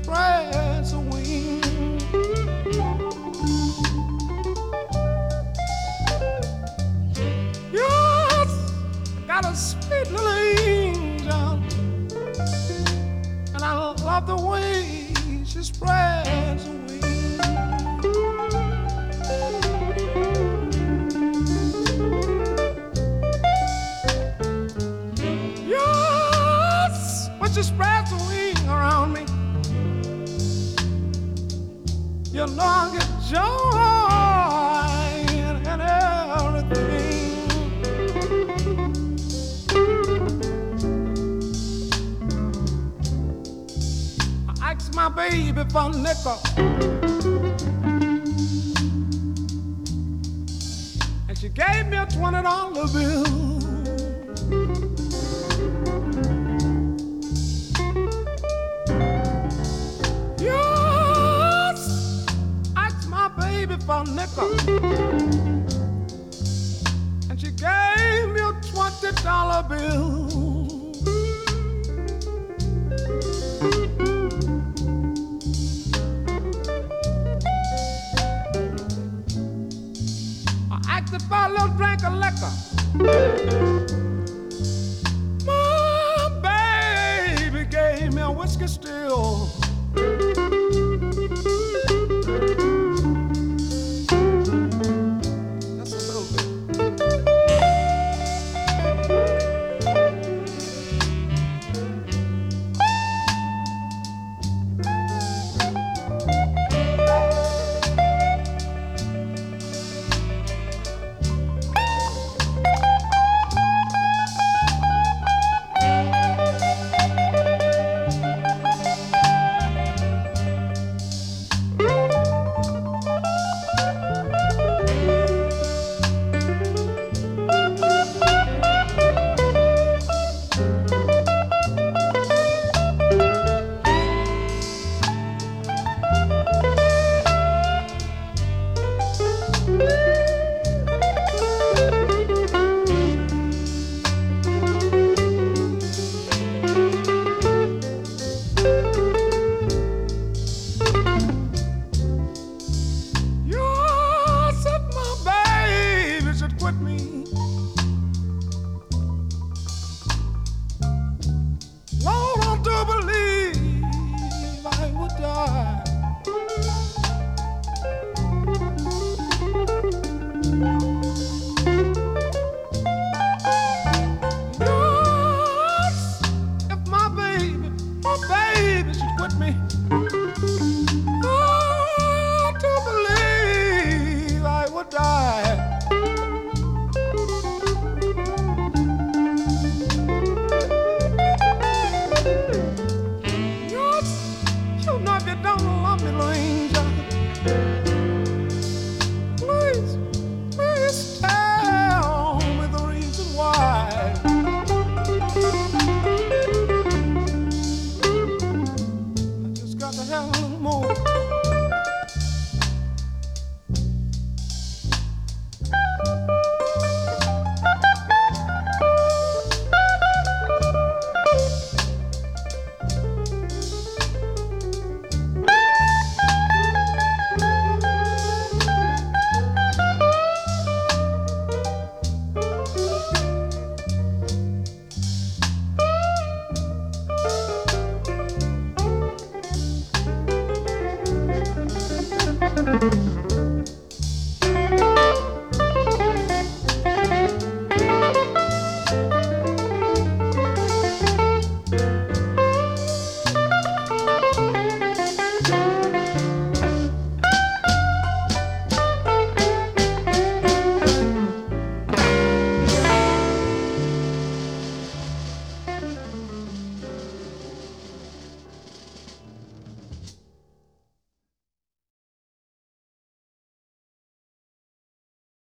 spreads her wings. Yes, got a sweet little angel, and I love the way she spreads her wings. Yes, when she spreads her wing around me, you know I get joy in everything. I asked my baby for a nickel, and she gave me a $20 bill. For a nickel, and she gave me a $20 bill. I asked her for a little drink of liquor. My baby gave me a whiskey still. Thank you.